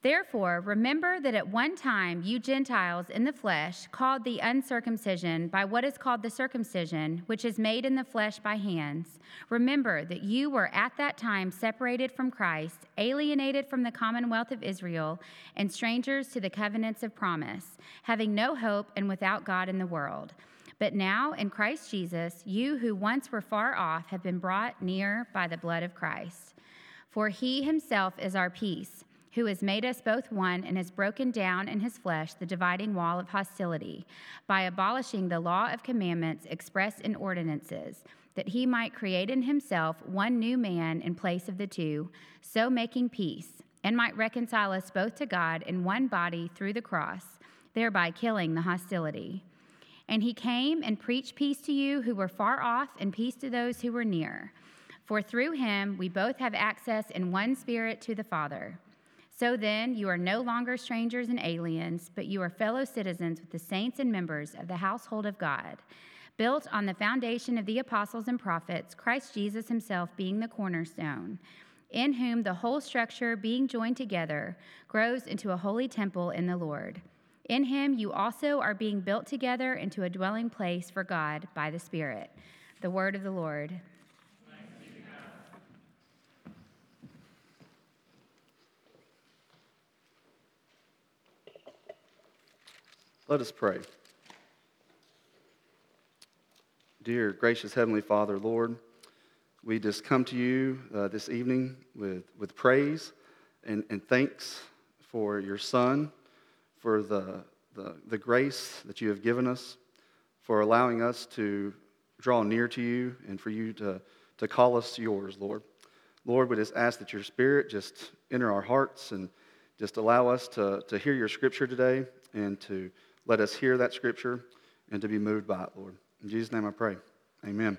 Therefore, remember that at one time you Gentiles in the flesh, called the uncircumcision by what is called the circumcision, which is made in the flesh by hands, remember that you were at that time separated from Christ, alienated from the commonwealth of Israel, and strangers to the covenants of promise, having no hope and without God in the world. But now, in Christ Jesus, you who once were far off have been brought near by the blood of Christ. For he himself is our peace, who has made us both one and has broken down in his flesh the dividing wall of hostility, by abolishing the law of commandments expressed in ordinances, that he might create in himself one new man in place of the two, so making peace, and might reconcile us both to God in one body through the cross, thereby killing the hostility. And he came and preached peace to you who were far off, and peace to those who were near. For through him we both have access in one Spirit to the Father. So then, you are no longer strangers and aliens, but you are fellow citizens with the saints and members of the household of God, built on the foundation of the apostles and prophets, Christ Jesus himself being the cornerstone, in whom the whole structure, being joined together, grows into a holy temple in the Lord. In him you also are being built together into a dwelling place for God by the Spirit. The word of the Lord. Let us pray. Dear gracious Heavenly Father, Lord, we just come to you this evening with praise and thanks for your Son, for the grace that you have given us, for allowing us to draw near to you and for you to call us yours, Lord. Lord, we just ask that your Spirit just enter our hearts and just allow us to hear your Scripture today and to let us hear that Scripture and to be moved by it, Lord. In Jesus' name I pray. Amen.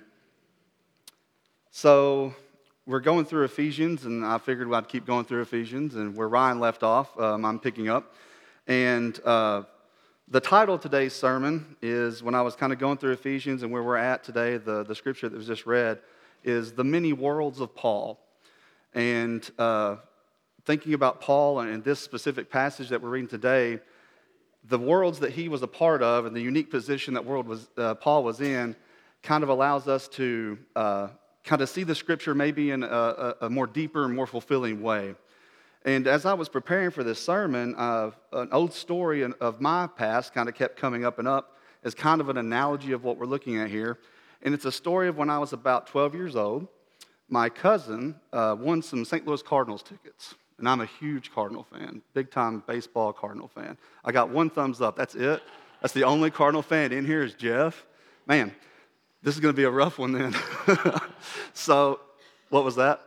So we're going through Ephesians, and I figured I'd keep going through Ephesians, and where Ryan left off, I'm picking up. And the title of today's sermon is, when I was kind of going through Ephesians and where we're at today, the Scripture that was just read, is the many worlds of Paul. And thinking about Paul and this specific passage that we're reading today, the worlds that he was a part of and the unique position that Paul was in kind of allows us to kind of see the Scripture maybe in a more deeper and more fulfilling way. And as I was preparing for this sermon, an old story of my past kind of kept coming up and up as kind of an analogy of what we're looking at here. And it's a story of when I was about 12 years old. My cousin won some St. Louis Cardinals tickets. And I'm a huge Cardinal fan, big-time baseball Cardinal fan. I got one thumbs up. That's it. That's the only Cardinal fan in here is Jeff. Man, this is going to be a rough one then. So, what was that?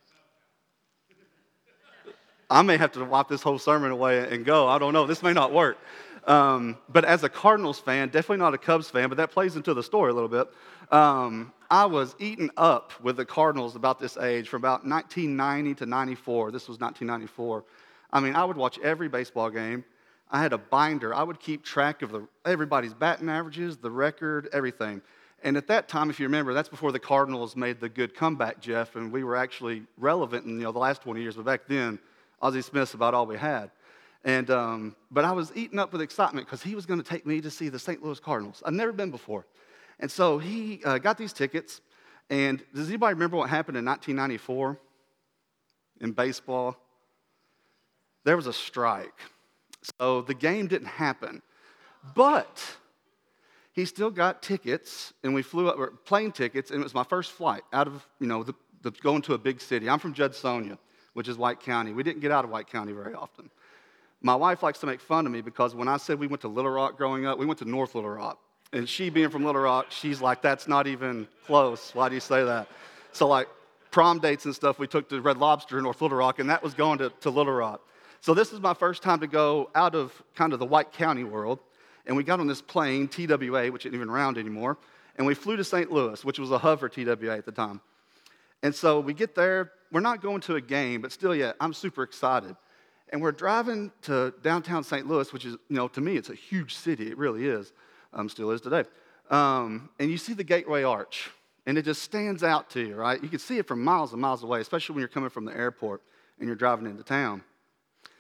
I may have to wipe this whole sermon away and go. I don't know. This may not work. But as a Cardinals fan, definitely not a Cubs fan, but that plays into the story a little bit. I was eaten up with the Cardinals about this age from about 1990 to 94. This was 1994. I mean, I would watch every baseball game. I had a binder. I would keep track of everybody's batting averages, the record, everything. And at that time, if you remember, that's before the Cardinals made the good comeback, Jeff, and we were actually relevant in the last 20 years. But back then, Ozzie Smith's about all we had. And but I was eaten up with excitement because he was going to take me to see the St. Louis Cardinals. I'd never been before. And so he got these tickets. And does anybody remember what happened in 1994 in baseball? There was a strike. So the game didn't happen. But he still got tickets, and we flew up, plane tickets, and it was my first flight out of, going to a big city. I'm from Judsonia, which is White County. We didn't get out of White County very often. My wife likes to make fun of me because when I said we went to Little Rock growing up, we went to North Little Rock. And she being from Little Rock, she's like, that's not even close. Why do you say that? So like prom dates and stuff, we took to Red Lobster in North Little Rock, and that was going to Little Rock. So this is my first time to go out of kind of the White County world. And we got on this plane, TWA, which isn't even around anymore. And we flew to St. Louis, which was a hub for TWA at the time. And so we get there. We're not going to a game, but still, I'm super excited. And we're driving to downtown St. Louis, which is, to me, it's a huge city. It really is. Still is today. And you see the Gateway Arch, and it just stands out to you, right? You can see it from miles and miles away, especially when you're coming from the airport and you're driving into town.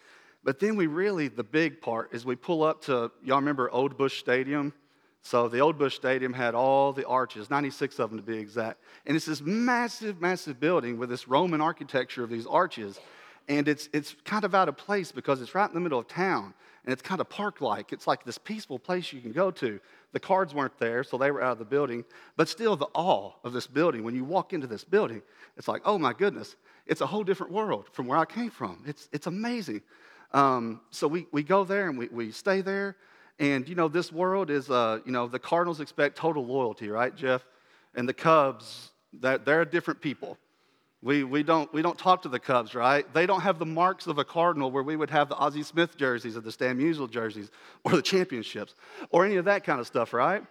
But then the big part is we pull up to, y'all remember Old Bush Stadium? So the Old Bush Stadium had all the arches, 96 of them to be exact. And it's this massive, massive building with this Roman architecture of these arches. And it's kind of out of place because it's right in the middle of town. And it's kind of park-like. It's like this peaceful place you can go to. The cards weren't there, so they were out of the building. But still, the awe of this building, when you walk into this building, it's like, oh my goodness, it's a whole different world from where I came from. It's amazing. So we go there and we stay there. And, this world is, the Cardinals expect total loyalty, right, Jeff? And the Cubs, they're different people. We don't talk to the Cubs, right? They don't have the marks of a Cardinal where we would have the Ozzie Smith jerseys or the Stan Musial jerseys or the championships or any of that kind of stuff, right?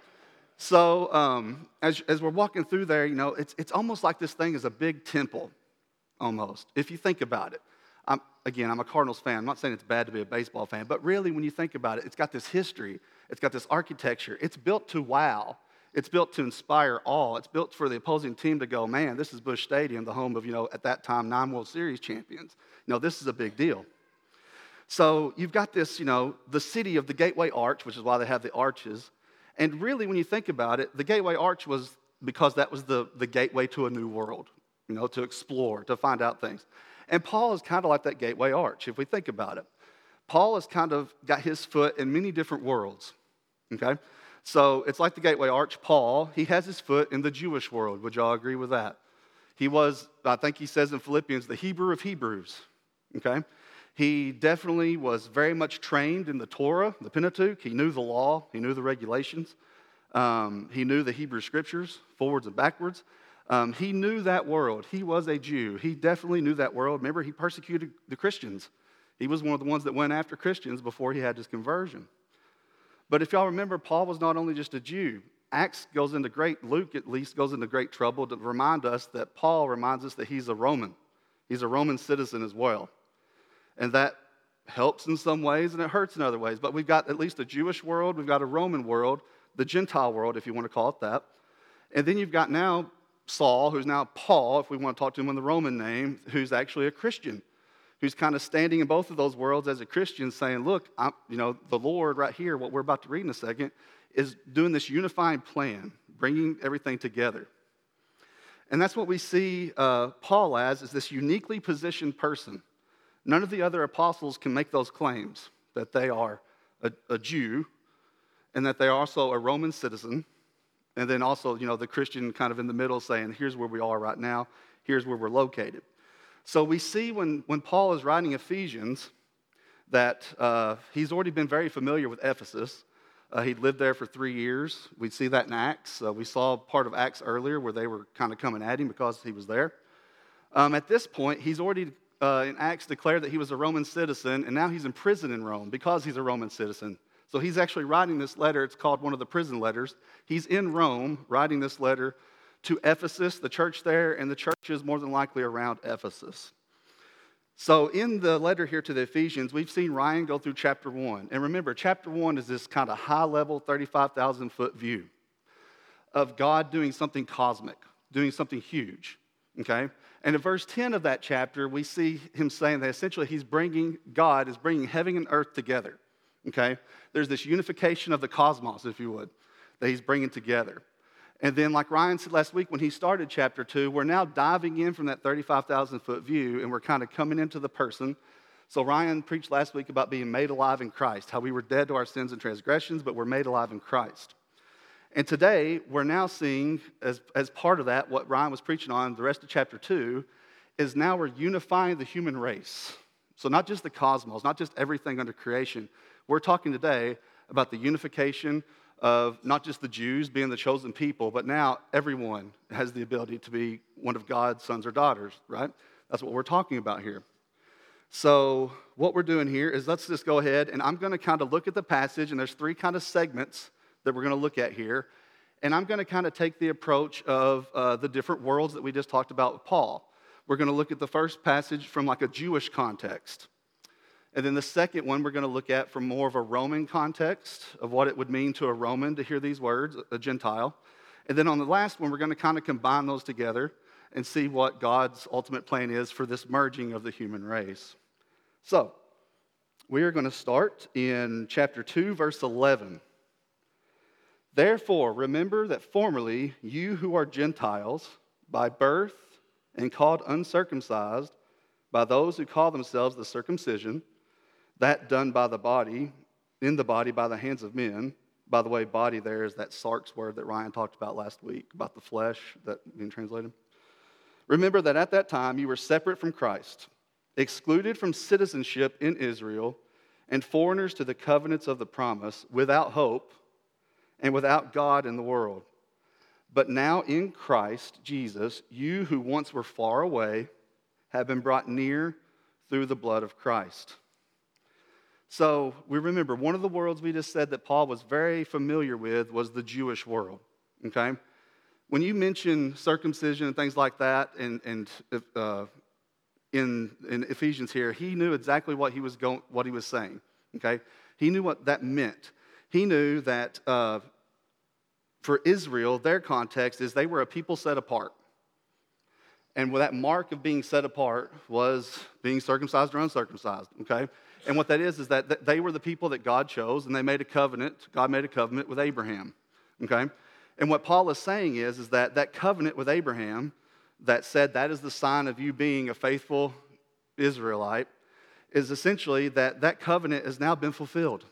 So as we're walking through there, it's almost like this thing is a big temple, almost, if you think about it. I'm a Cardinals fan. I'm not saying it's bad to be a baseball fan, but really when you think about it, it's got this history. It's got this architecture. It's built to wow. It's built to inspire awe. It's built for the opposing team to go, man, this is Busch Stadium, the home of, at that time, 9 World Series champions. This is a big deal. So you've got this, the city of the Gateway Arch, which is why they have the arches. And really, when you think about it, the Gateway Arch was because that was the gateway to a new world, to explore, to find out things. And Paul is kind of like that Gateway Arch, if we think about it. Paul has kind of got his foot in many different worlds, okay? So it's like the Gateway Arch. Paul, he has his foot in the Jewish world. Would y'all agree with that? He was, I think he says in Philippians, the Hebrew of Hebrews, okay? He definitely was very much trained in the Torah, the Pentateuch. He knew the law. He knew the regulations. He knew the Hebrew Scriptures, forwards and backwards. He knew that world. He was a Jew. He definitely knew that world. Remember, he persecuted the Christians. He was one of the ones that went after Christians before he had his conversion. But if y'all remember, Paul was not only just a Jew. Luke at least goes into great trouble to remind us that Paul reminds us that he's a Roman. He's a Roman citizen as well. And that helps in some ways and it hurts in other ways. But we've got at least a Jewish world. We've got a Roman world, the Gentile world, if you want to call it that. And then you've got now Saul, who's now Paul, if we want to talk to him in the Roman name, who's actually a Christian, who's kind of standing in both of those worlds as a Christian saying, look, the Lord right here, what we're about to read in a second, is doing this unifying plan, bringing everything together. And that's what we see Paul as this uniquely positioned person. None of the other apostles can make those claims that they are a Jew and that they are also a Roman citizen. And then also, the Christian kind of in the middle saying, here's where we are right now. Here's where we're located. So we see when Paul is writing Ephesians that he's already been very familiar with Ephesus. He'd lived there for 3 years. We see that in Acts. We saw part of Acts earlier where they were kind of coming at him because he was there. At this point, he's already in Acts declared that he was a Roman citizen, and now he's in prison in Rome because he's a Roman citizen. So he's actually writing this letter. It's called one of the prison letters. He's in Rome writing this letter to Ephesus, the church there, and the church is more than likely around Ephesus. So in the letter here to the Ephesians, we've seen Ryan go through chapter 1. And remember, chapter 1 is this kind of high-level, 35,000-foot view of God doing something cosmic, doing something huge, okay? And in verse 10 of that chapter, we see him saying that essentially God is bringing heaven and earth together. Okay? There's this unification of the cosmos, if you would, that he's bringing together. And then, like Ryan said last week when he started chapter 2, we're now diving in from that 35,000-foot view, and we're kind of coming into the person. So Ryan preached last week about being made alive in Christ, how we were dead to our sins and transgressions, but we're made alive in Christ. And today, we're now seeing, as part of that, what Ryan was preaching on, the rest of chapter 2, is now we're unifying the human race. So not just the cosmos, not just everything under creation. We're talking today about the unification of not just the Jews being the chosen people, but now everyone has the ability to be one of God's sons or daughters, right? That's what we're talking about here. So what we're doing here is let's just go ahead, and I'm going to kind of look at the passage, and there's 3 kind of segments that we're going to look at here. And I'm going to kind of take the approach of the different worlds that we just talked about with Paul. We're going to look at the first passage from like a Jewish context. And then the second one we're going to look at from more of a Roman context of what it would mean to a Roman to hear these words, a Gentile. And then on the last one, we're going to kind of combine those together and see what God's ultimate plan is for this merging of the human race. So, we are going to start in chapter 2, verse 11. Therefore, remember that formerly you who are Gentiles, by birth and called uncircumcised, by those who call themselves the circumcision, that done by the body, in the body by the hands of men. By the way, body there is that sarx word that Ryan talked about last week, about the flesh that being translated. Remember that at that time you were separate from Christ, excluded from citizenship in Israel, and foreigners to the covenants of the promise, without hope and without God in the world. But now in Christ Jesus, you who once were far away have been brought near through the blood of Christ. So we remember one of the worlds we just said that Paul was very familiar with was the Jewish world. Okay, when you mention circumcision and things like that, and in Ephesians here, he knew exactly what he was saying. Okay, he knew what that meant. He knew that for Israel, their context is they were a people set apart. And that mark of being set apart was being circumcised or uncircumcised, okay? And what that is that they were the people that God chose, and they made a covenant. God made a covenant with Abraham, okay? And what Paul is saying is that covenant with Abraham that said that is the sign of you being a faithful Israelite is essentially that covenant has now been fulfilled.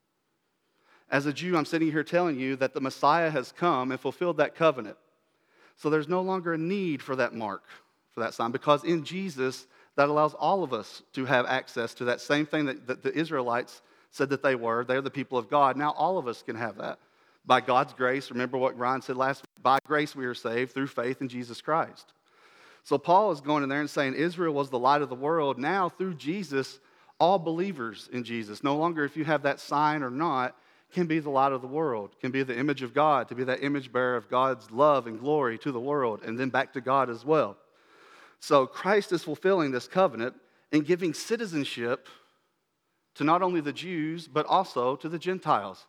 As a Jew, I'm sitting here telling you that the Messiah has come and fulfilled that covenant. So there's no longer a need for that mark, for that sign, because in Jesus, that allows all of us to have access to that same thing that the Israelites said that they were. They're the people of God. Now all of us can have that. By God's grace, remember what Ryan said last week, by grace we are saved through faith in Jesus Christ. So Paul is going in there and saying Israel was the light of the world. Now through Jesus, all believers in Jesus, no longer if you have that sign or not, can be the light of the world, can be the image of God, to be that image bearer of God's love and glory to the world, and then back to God as well. So Christ is fulfilling this covenant and giving citizenship to not only the Jews, but also to the Gentiles.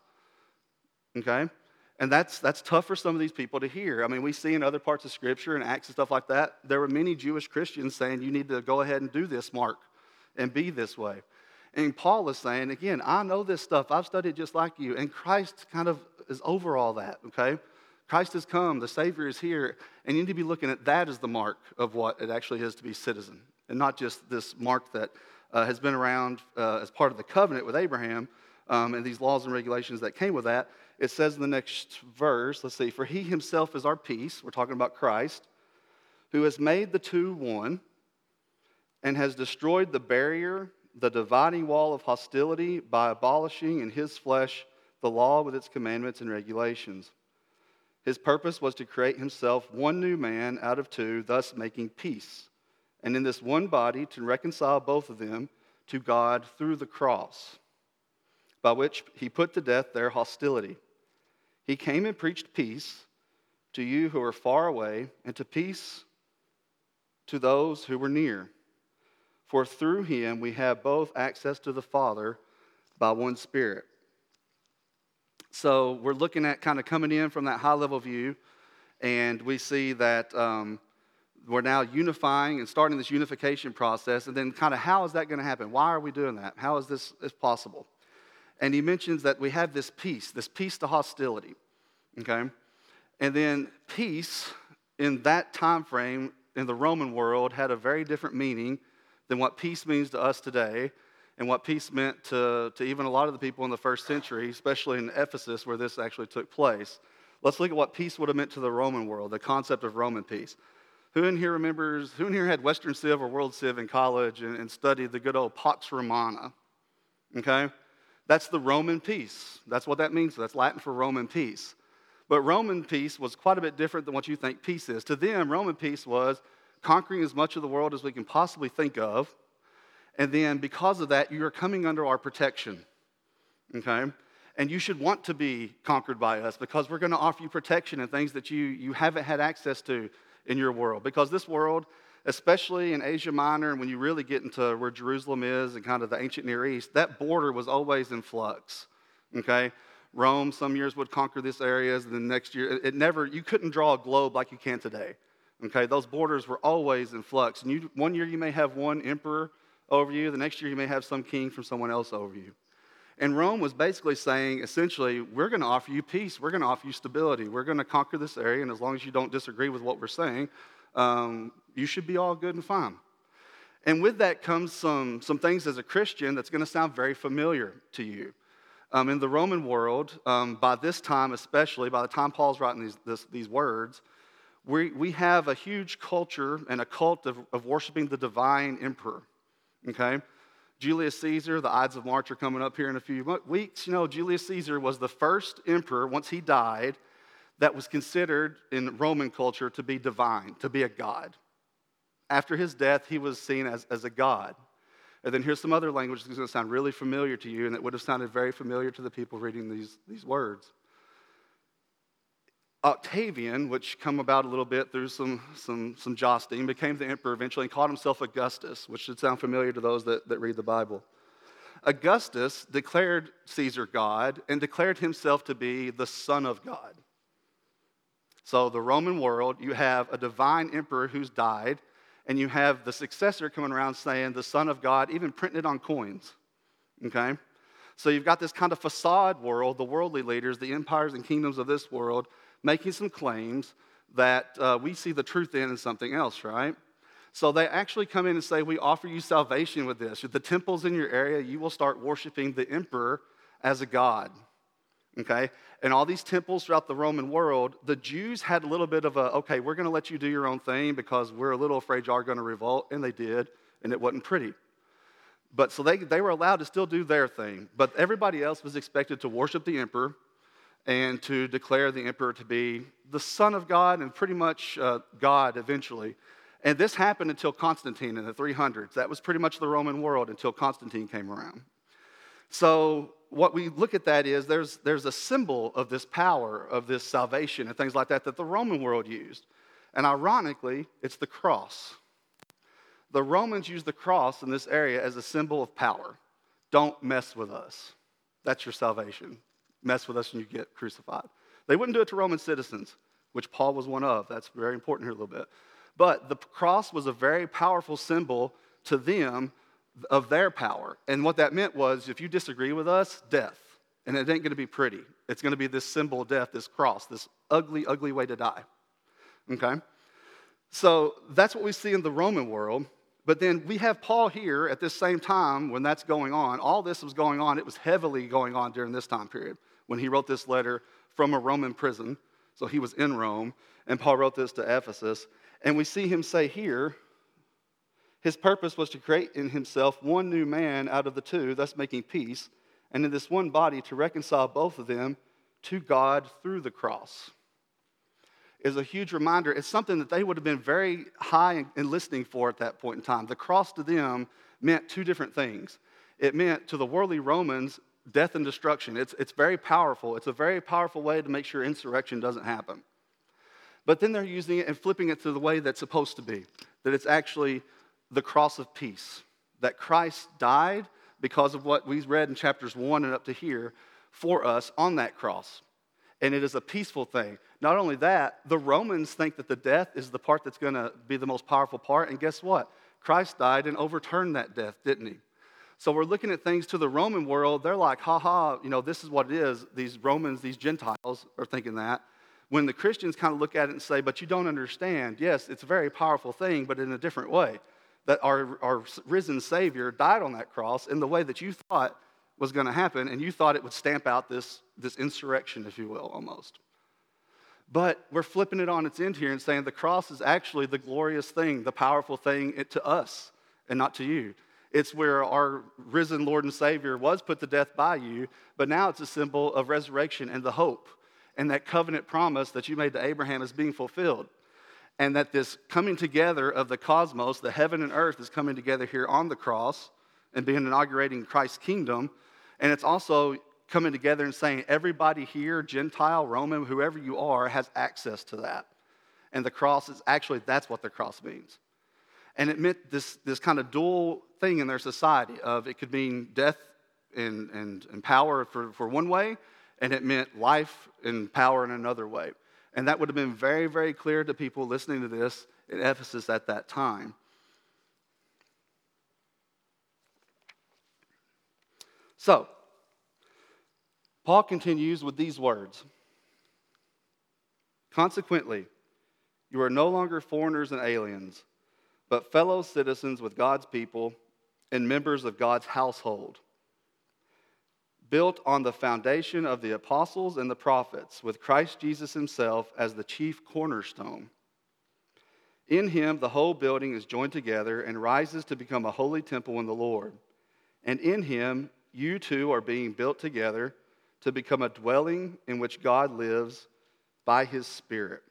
Okay? And that's tough for some of these people to hear. I mean, we see in other parts of Scripture and Acts and stuff like that, there were many Jewish Christians saying, you need to go ahead and do this, Mark, and be this way. And Paul is saying, again, I know this stuff. I've studied just like you. And Christ kind of is over all that, okay? Christ has come. The Savior is here. And you need to be looking at that as the mark of what it actually is to be citizen. And not just this mark that has been around as part of the covenant with Abraham and these laws and regulations that came with that. It says in the next verse, let's see, for he himself is our peace. We're talking about Christ, who has made the two one and has destroyed the barrier, the dividing wall of hostility by abolishing in his flesh the law with its commandments and regulations. His purpose was to create himself one new man out of two, thus making peace, and in this one body to reconcile both of them to God through the cross, by which he put to death their hostility. He came and preached peace to you who are far away, and to peace to those who were near. For through him we have both access to the Father by one Spirit. So we're looking at kind of coming in from that high-level view, and we see that we're now unifying and starting this unification process, and then kind of how is that going to happen? Why are we doing that? How is this possible? And he mentions that we have this peace to hostility, okay? And then peace in that time frame in the Roman world had a very different meaning than what peace means to us today and what peace meant to even a lot of the people in the first century, especially in Ephesus where this actually took place. Let's look at what peace would have meant to the Roman world, the concept of Roman peace. Who in here had Western Civ or World Civ in college and studied the good old Pax Romana? Okay? That's the Roman peace. That's what that means. That's Latin for Roman peace. But Roman peace was quite a bit different than what you think peace is. To them, Roman peace was conquering as much of the world as we can possibly think of. And then because of that, you are coming under our protection. Okay? And you should want to be conquered by us because we're going to offer you protection and things that you haven't had access to in your world. Because this world, especially in Asia Minor, and when you really get into where Jerusalem is and kind of the ancient Near East, that border was always in flux. Okay? Rome some years would conquer these areas, and then next year, you couldn't draw a globe like you can today. Okay? Those borders were always in flux. And one year you may have one emperor over you. The next year you may have some king from someone else over you. And Rome was basically saying, essentially, we're going to offer you peace. We're going to offer you stability. We're going to conquer this area, and as long as you don't disagree with what we're saying, you should be all good and fine. And with that comes some things as a Christian that's going to sound very familiar to you. In the Roman world, by this time especially, by the time Paul's writing these words, we have a huge culture and a cult of worshiping the divine emperor, okay? Julius Caesar, the Ides of March are coming up here in a few weeks. You know, Julius Caesar was the first emperor, once he died, that was considered in Roman culture to be divine, to be a god. After his death, he was seen as a god. And then here's some other language that's going to sound really familiar to you, and it would have sounded very familiar to the people reading these words. Octavian, which come about a little bit through some jostling, became the emperor eventually and called himself Augustus, which should sound familiar to those that read the Bible. Augustus declared Caesar God and declared himself to be the Son of God. So the Roman world, you have a divine emperor who's died, and you have the successor coming around saying the Son of God, even printing it on coins, okay? So you've got this kind of facade world, the worldly leaders, the empires and kingdoms of this world, making some claims that we see the truth in something else, right? So they actually come in and say, we offer you salvation with this. At the temples in your area, you will start worshiping the emperor as a god, okay? And all these temples throughout the Roman world, the Jews had a little bit of okay, we're going to let you do your own thing because we're a little afraid you are going to revolt, and they did, and it wasn't pretty. But so they were allowed to still do their thing, but everybody else was expected to worship the emperor and to declare the emperor to be the Son of God and pretty much God eventually. And this happened until Constantine in the 300s. That was pretty much the Roman world until Constantine came around. So what we look at that is there's a symbol of this power, of this salvation and things like that the Roman world used. And ironically, it's the cross. The Romans used the cross in this area as a symbol of power. Don't mess with us. That's your salvation. Mess with us and you get crucified. They wouldn't do it to Roman citizens, which Paul was one of. That's very important here a little bit. But the cross was a very powerful symbol to them of their power. And what that meant was, if you disagree with us, death. And it ain't going to be pretty. It's going to be this symbol of death, this cross, this ugly, ugly way to die. Okay? So that's what we see in the Roman world. But then we have Paul here at this same time when that's going on. All this was going on. It was heavily going on during this time period when he wrote this letter from a Roman prison. So he was in Rome, and Paul wrote this to Ephesus. And we see him say here, his purpose was to create in himself one new man out of the two, thus making peace, and in this one body to reconcile both of them to God through the cross. Is a huge reminder. It's something that they would have been very high in listening for at that point in time. The cross to them meant two different things. It meant to the worldly Romans, death and destruction. It's very powerful. It's a very powerful way to make sure insurrection doesn't happen. But then they're using it and flipping it to the way that's supposed to be, that it's actually the cross of peace, that Christ died because of what we read in chapters 1 and up to here for us on that cross. And it is a peaceful thing. Not only that, the Romans think that the death is the part that's going to be the most powerful part. And guess what? Christ died and overturned that death, didn't he? So we're looking at things to the Roman world. They're like, this is what it is. These Romans, these Gentiles are thinking that. When the Christians kind of look at it and say, but you don't understand. Yes, it's a very powerful thing, but in a different way. That our risen Savior died on that cross in the way that you thought was going to happen, and you thought it would stamp out this insurrection, if you will, almost. But we're flipping it on its end here and saying the cross is actually the glorious thing, the powerful thing to us and not to you. It's where our risen Lord and Savior was put to death by you, but now it's a symbol of resurrection and the hope and that covenant promise that you made to Abraham is being fulfilled. And that this coming together of the cosmos, the heaven and earth, is coming together here on the cross and being inaugurating Christ's kingdom. And it's also coming together and saying everybody here, Gentile, Roman, whoever you are, has access to that. And the cross is actually, that's what the cross means. And it meant this kind of dual thing in their society of it could mean death and power for one way, and it meant life and power in another way. And that would have been very, very clear to people listening to this in Ephesus at that time. So, Paul continues with these words. Consequently, you are no longer foreigners and aliens, but fellow citizens with God's people and members of God's household, built on the foundation of the apostles and the prophets, with Christ Jesus himself as the chief cornerstone. In him, the whole building is joined together and rises to become a holy temple in the Lord. And in him, you too are being built together to become a dwelling in which God lives by his Spirit.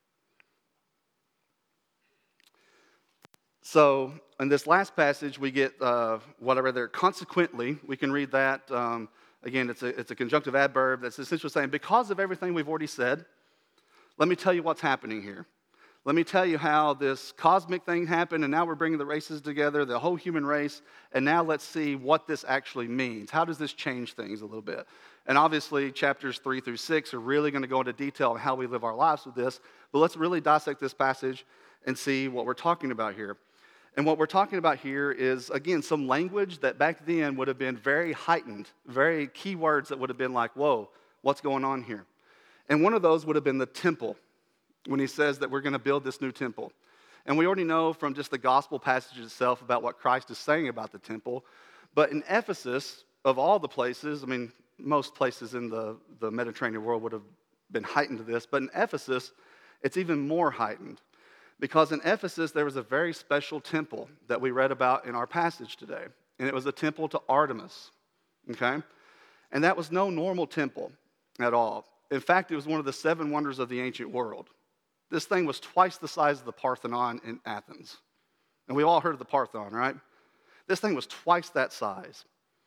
So, in this last passage, we get whatever there. Consequently, we can read that. Again, it's a conjunctive adverb that's essentially saying, because of everything we've already said, let me tell you what's happening here. Let me tell you how this cosmic thing happened, and now we're bringing the races together, the whole human race, and now let's see what this actually means. How does this change things a little bit? And obviously, chapters 3 through 6 are really going to go into detail on how we live our lives with this, but let's really dissect this passage and see what we're talking about here. And what we're talking about here is, again, some language that back then would have been very heightened, very key words that would have been like, whoa, what's going on here? And one of those would have been the temple, when he says that we're going to build this new temple. And we already know from just the gospel passage itself about what Christ is saying about the temple. But in Ephesus, of all the places, I mean, most places in the Mediterranean world would have been heightened to this, but in Ephesus, it's even more heightened. Because in Ephesus, there was a very special temple that we read about in our passage today. And it was a temple to Artemis, okay? And that was no normal temple at all. In fact, it was one of the 7 wonders of the ancient world. This thing was twice the size of the Parthenon in Athens. And we've all heard of the Parthenon, right? This thing was twice that size.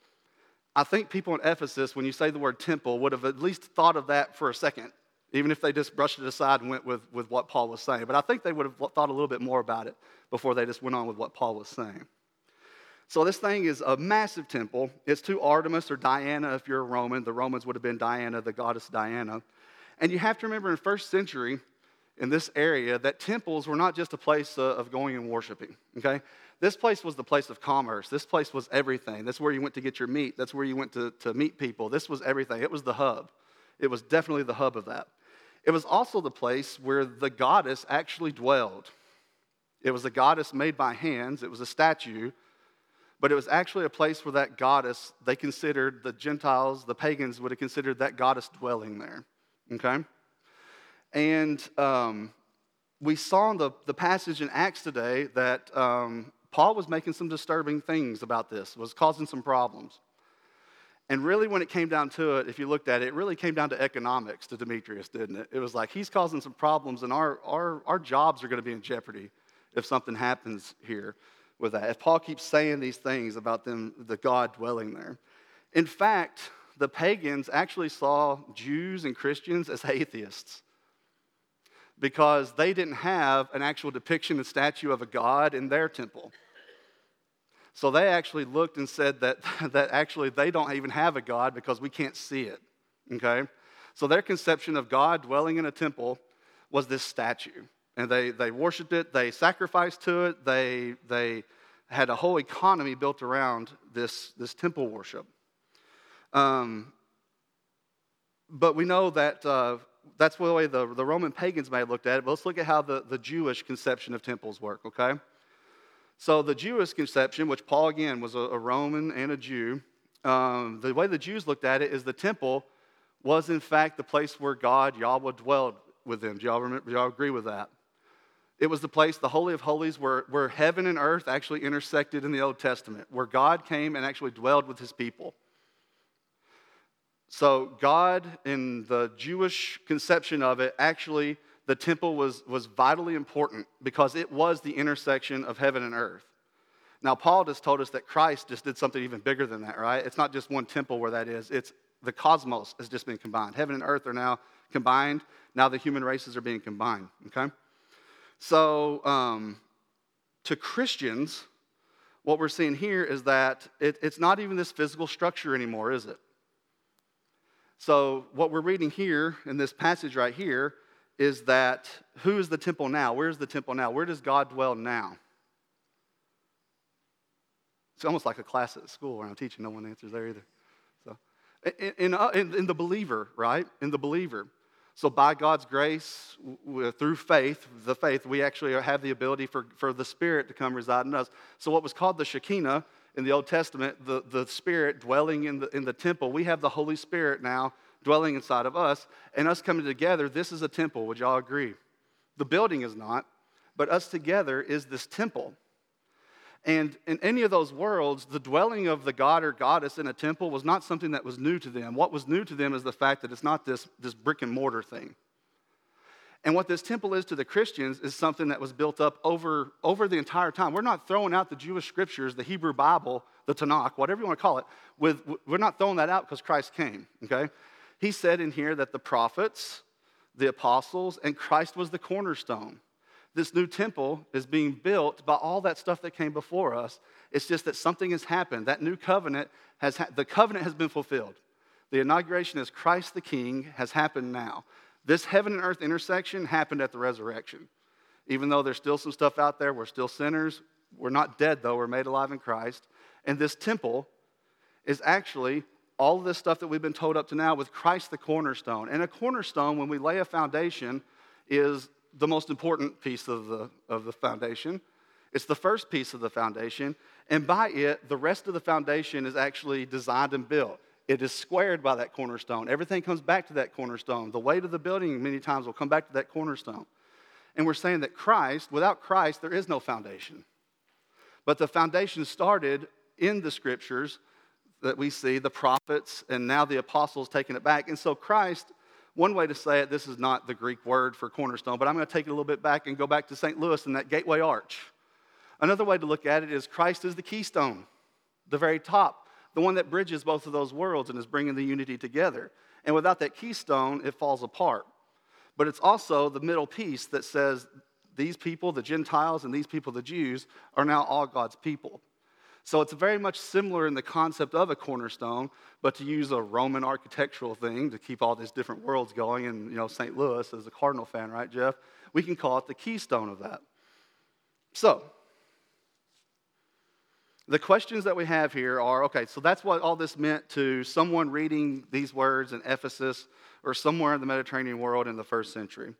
I think people in Ephesus, when you say the word temple, would have at least thought of that for a second, even if they just brushed it aside and went with what Paul was saying. But I think they would have thought a little bit more about it before they just went on with what Paul was saying. So this thing is a massive temple. It's to Artemis or Diana if you're a Roman. The Romans would have been Diana, the goddess Diana. And you have to remember in the first century, in this area, that temples were not just a place of going and worshiping, okay? This place was the place of commerce. This place was everything. That's where you went to get your meat. That's where you went to meet people. This was everything. It was the hub. It was definitely the hub of that. It was also the place where the goddess actually dwelled. It was a goddess made by hands. It was a statue. But it was actually a place where that goddess, they considered, the Gentiles, the pagans, would have considered that goddess dwelling there, okay? And we saw in the passage in Acts today that Paul was making some disturbing things about this, was causing some problems. And really when it came down to it, if you looked at it, it really came down to economics to Demetrius, didn't it? It was like he's causing some problems and our jobs are going to be in jeopardy if something happens here with that. If Paul keeps saying these things about them, the God dwelling there. In fact, the pagans actually saw Jews and Christians as atheists, because they didn't have an actual depiction and statue of a god in their temple. So they actually looked and said that actually they don't even have a god because we can't see it, okay? So their conception of God dwelling in a temple was this statue. And they worshiped it, they sacrificed to it, they had a whole economy built around this temple worship. But we know that that's the way the Roman pagans may have looked at it. But let's look at how the Jewish conception of temples work, okay? So the Jewish conception, which Paul, again, was a Roman and a Jew, the way the Jews looked at it is the temple was, in fact, the place where God, Yahweh, dwelled with them. Do y'all agree with that? It was the place, the Holy of Holies, where heaven and earth actually intersected in the Old Testament, where God came and actually dwelled with his people. So God, in the Jewish conception of it, actually the temple was vitally important because it was the intersection of heaven and earth. Now, Paul just told us that Christ just did something even bigger than that, right? It's not just one temple where that is. It's the cosmos has just been combined. Heaven and earth are now combined. Now the human races are being combined, okay? So to Christians, what we're seeing here is that it's not even this physical structure anymore, is it? So what we're reading here in this passage right here is that who is the temple now? Where is the temple now? Where does God dwell now? It's almost like a class at school where I'm teaching. No one answers there either. In the believer, right? In the believer. So by God's grace, through faith, we actually have the ability for the Spirit to come reside in us. So what was called the Shekinah in the Old Testament, the Spirit dwelling in the temple, we have the Holy Spirit now dwelling inside of us, and us coming together, this is a temple. Would y'all agree? The building is not, but us together is this temple. And in any of those worlds, the dwelling of the god or goddess in a temple was not something that was new to them. What was new to them is the fact that it's not this brick and mortar thing. And what this temple is to the Christians is something that was built up over the entire time. We're not throwing out the Jewish scriptures, the Hebrew Bible, the Tanakh, whatever you want to call it. We're not throwing that out because Christ came, okay? He said in here that the prophets, the apostles, and Christ was the cornerstone. This new temple is being built by all that stuff that came before us. It's just that something has happened. That new covenant the covenant has been fulfilled. The inauguration as Christ the King has happened now. This heaven and earth intersection happened at the resurrection. Even though there's still some stuff out there, we're still sinners. We're not dead though, we're made alive in Christ. And this temple is actually all of this stuff that we've been told up to now with Christ the cornerstone. And a cornerstone, when we lay a foundation, is the most important piece of the foundation. It's the first piece of the foundation, and by it, the rest of the foundation is actually designed and built. It is squared by that cornerstone. Everything comes back to that cornerstone. The weight of the building many times will come back to that cornerstone. And we're saying that without Christ, there is no foundation. But the foundation started in the scriptures that we see, the prophets, and now the apostles taking it back. And so Christ, one way to say it, this is not the Greek word for cornerstone, but I'm going to take it a little bit back and go back to St. Louis and that gateway arch. Another way to look at it is Christ is the keystone, the very top, the one that bridges both of those worlds and is bringing the unity together. And without that keystone, it falls apart. But it's also the middle piece that says these people, the Gentiles, and these people, the Jews, are now all God's people. So it's very much similar in the concept of a cornerstone, but to use a Roman architectural thing to keep all these different worlds going, and St. Louis as a Cardinal fan, right, Jeff? We can call it the keystone of that. So, the questions that we have here are, okay, so that's what all this meant to someone reading these words in Ephesus or somewhere in the Mediterranean world in the first century.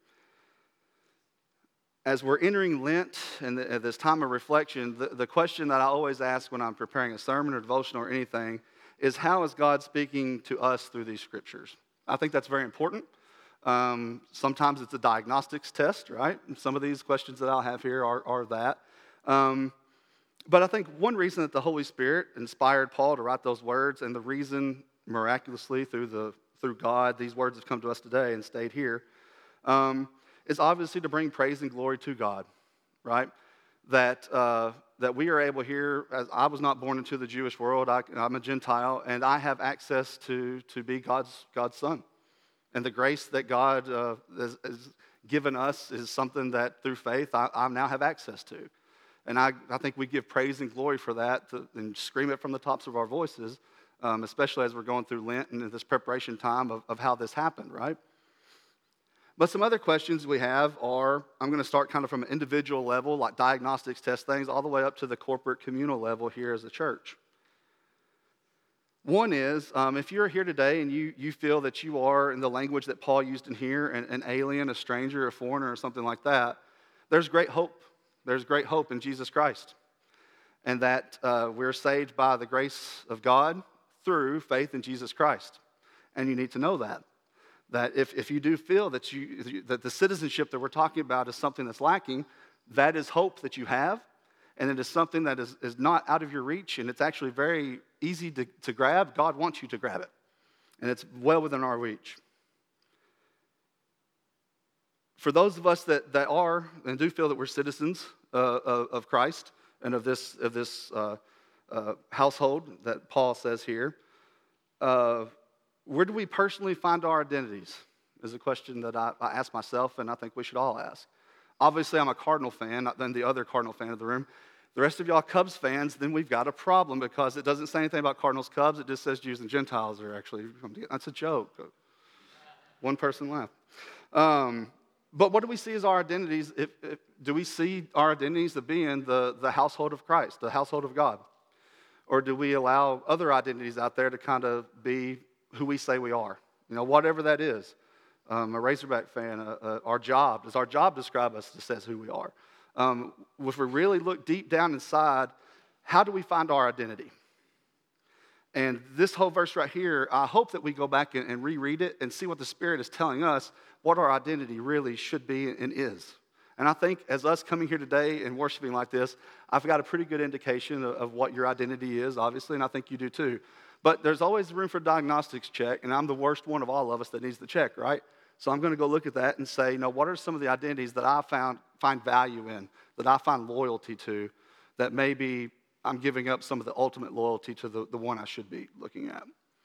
As we're entering Lent and this time of reflection, the question that I always ask when I'm preparing a sermon or devotion or anything is, how is God speaking to us through these scriptures? I think that's very important. Sometimes it's a diagnostics test, right? And some of these questions that I'll have here are that. But I think one reason that the Holy Spirit inspired Paul to write those words, and the reason miraculously through God these words have come to us today and stayed here, is obviously to bring praise and glory to God, right? That we are able here, as I was not born into the Jewish world, I'm a Gentile, and I have access to be God's son. And the grace that God has given us is something that through faith I now have access to. And I think we give praise and glory for that and scream it from the tops of our voices, especially as we're going through Lent and this preparation time of how this happened, right? But some other questions we have are, I'm going to start kind of from an individual level, like diagnostics test things, all the way up to the corporate communal level here as a church. One is, if you're here today and you feel that you are, in the language that Paul used in here, an alien, a stranger, a foreigner, or something like that, there's great hope. There's great hope in Jesus Christ. And that we're saved by the grace of God through faith in Jesus Christ. And you need to know that. That if you do feel that that the citizenship that we're talking about is something that's lacking, that is hope that you have, and it is something that is not out of your reach, and it's actually very easy to grab. God wants you to grab it, and it's well within our reach. For those of us that are and do feel that we're citizens of Christ and of this household that Paul says here, where do we personally find our identities? Is a question that I ask myself, and I think we should all ask. Obviously, I'm a Cardinal fan, not then the other Cardinal fan of the room. The rest of y'all Cubs fans, then we've got a problem because it doesn't say anything about Cardinals, Cubs. It just says Jews and Gentiles are actually, that's a joke. One person laughed. But what do we see as our identities? Do we see our identities as being the household of Christ, the household of God? Or do we allow other identities out there to kind of be who we say we are. Whatever that is. A Razorback fan, our job. Does our job describe us? It says who we are. If we really look deep down inside, how do we find our identity? And this whole verse right here, I hope that we go back and reread it and see what the Spirit is telling us, what our identity really should be and is. And I think as us coming here today and worshiping like this, I've got a pretty good indication of what your identity is, obviously, and I think you do too. But there's always room for diagnostics check, and I'm the worst one of all of us that needs the check, right? So I'm going to go look at that and say, what are some of the identities that I find value in, that I find loyalty to, that maybe I'm giving up some of the ultimate loyalty to the one I should be looking at.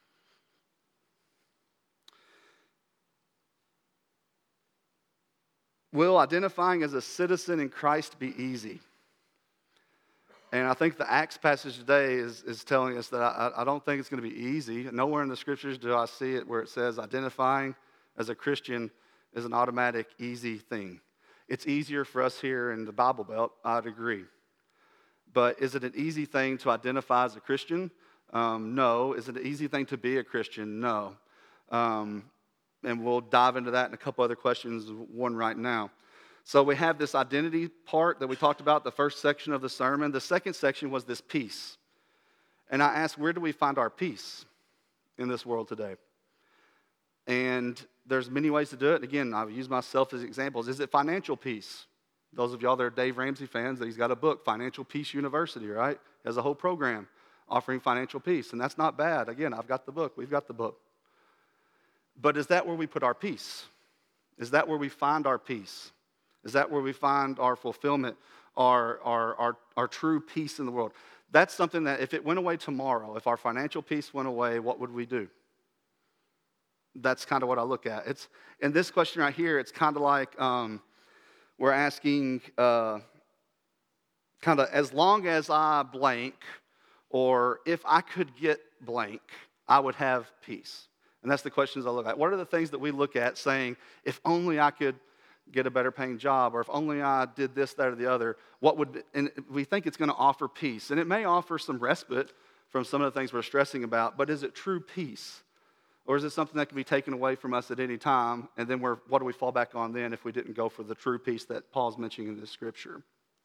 Will identifying as a citizen in Christ be easy? And I think the Acts passage today is telling us that I don't think it's going to be easy. Nowhere in the Scriptures do I see it where it says identifying as a Christian is an automatic, easy thing. It's easier for us here in the Bible Belt, I'd agree. But is it an easy thing to identify as a Christian? No. Is it an easy thing to be a Christian? No. And we'll dive into that in a couple other questions, one right now. So we have this identity part that we talked about, the first section of the sermon. The second section was this peace. And I asked, where do we find our peace in this world today? And there's many ways to do it. Again, I've used myself as examples. Is it financial peace? Those of y'all that are Dave Ramsey fans, he's got a book, Financial Peace University, right? He has a whole program offering financial peace, and that's not bad. Again, I've got the book. We've got the book. But is that where we put our peace? Is that where we find our peace? Is that where we find our fulfillment, our true peace in the world? That's something that if it went away tomorrow, if our financial peace went away, what would we do? That's kind of what I look at. In this question right here, it's kind of like we're asking kind of as long as I blank, or if I could get blank, I would have peace. And that's the questions I look at. What are the things that we look at saying, if only I could get a better paying job, or if only I did this, that, or the other, and we think it's going to offer peace. And it may offer some respite from some of the things we're stressing about, but is it true peace? Or is it something that can be taken away from us at any time, and then what do we fall back on then if we didn't go for the true peace that Paul's mentioning in this scripture?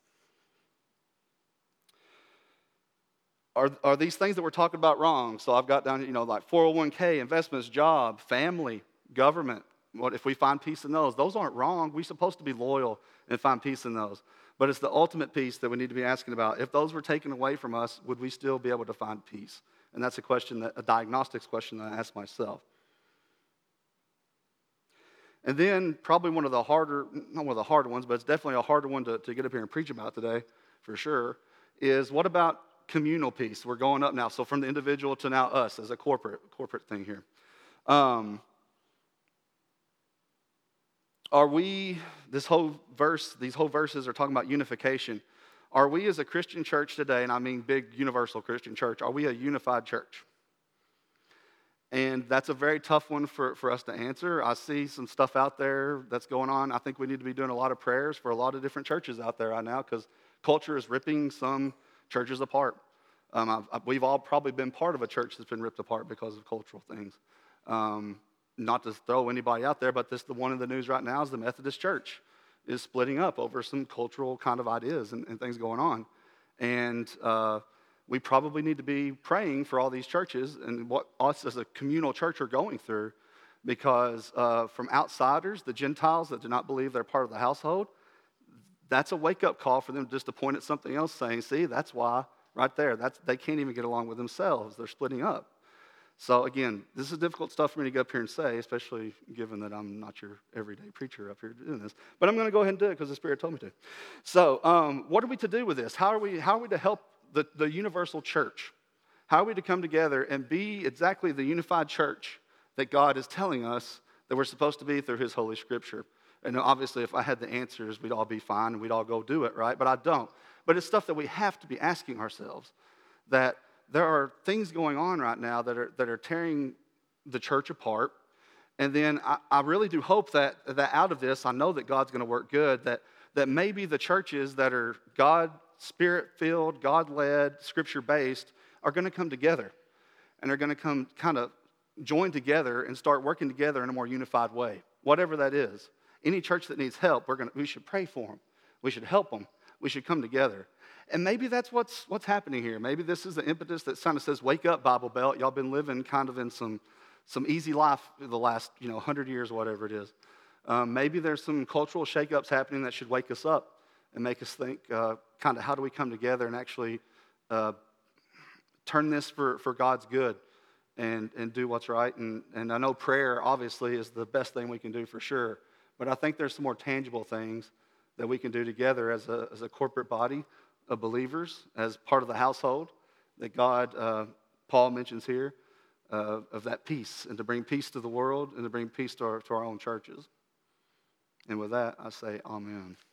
Are these things that we're talking about wrong? So I've got down, like 401k, investments, job, family, government. What if we find peace in those? Those aren't wrong. We're supposed to be loyal and find peace in those. But it's the ultimate peace that we need to be asking about. If those were taken away from us, would we still be able to find peace? And that's a diagnostics question that I ask myself. And then probably not one of the harder ones, but it's definitely a harder one to get up here and preach about today, for sure, is what about communal peace? We're going up now. So from the individual to now us as a corporate thing here. These whole verses are talking about unification. Are we as a Christian church today, and I mean big universal Christian church, are we a unified church? And that's a very tough one for us to answer. I see some stuff out there that's going on. I think we need to be doing a lot of prayers for a lot of different churches out there right now because culture is ripping some churches apart. We've all probably been part of a church that's been ripped apart because of cultural things. Not to throw anybody out there, but the one in the news right now is the Methodist Church is splitting up over some cultural kind of ideas and things going on. And we probably need to be praying for all these churches and what us as a communal church are going through because from outsiders, the Gentiles that do not believe they're part of the household, that's a wake-up call for them just to point at something else saying, see, that's why right there. They can't even get along with themselves. They're splitting up. So again, this is difficult stuff for me to get up here and say, especially given that I'm not your everyday preacher up here doing this. But I'm going to go ahead and do it because the Spirit told me to. So what are we to do with this? How are we to help the universal church? How are we to come together and be exactly the unified church that God is telling us that we're supposed to be through His Holy Scripture? And obviously, if I had the answers, we'd all be fine and we'd all go do it, right? But I don't. But it's stuff that we have to be asking ourselves, that there are things going on right now that are tearing the church apart. And then I really do hope that out of this, I know that God's going to work good, that maybe the churches that are God Spirit-filled, God-led, Scripture-based are going to come together. And are going to come kind of join together and start working together in a more unified way, whatever that is. Any church that needs help, we should pray for them. We should help them. We should come together. And maybe that's what's happening here. Maybe this is the impetus that kind of says, wake up, Bible Belt. Y'all been living kind of in some easy life the last 100 years, whatever it is. Maybe there's some cultural shakeups happening that should wake us up and make us think kind of how do we come together and actually turn this for God's good and do what's right. And I know prayer, obviously, is the best thing we can do for sure. But I think there's some more tangible things that we can do together as a corporate body of believers, as part of the household that God, Paul mentions here, of that peace, and to bring peace to the world and to bring peace to our own churches. And with that, I say amen.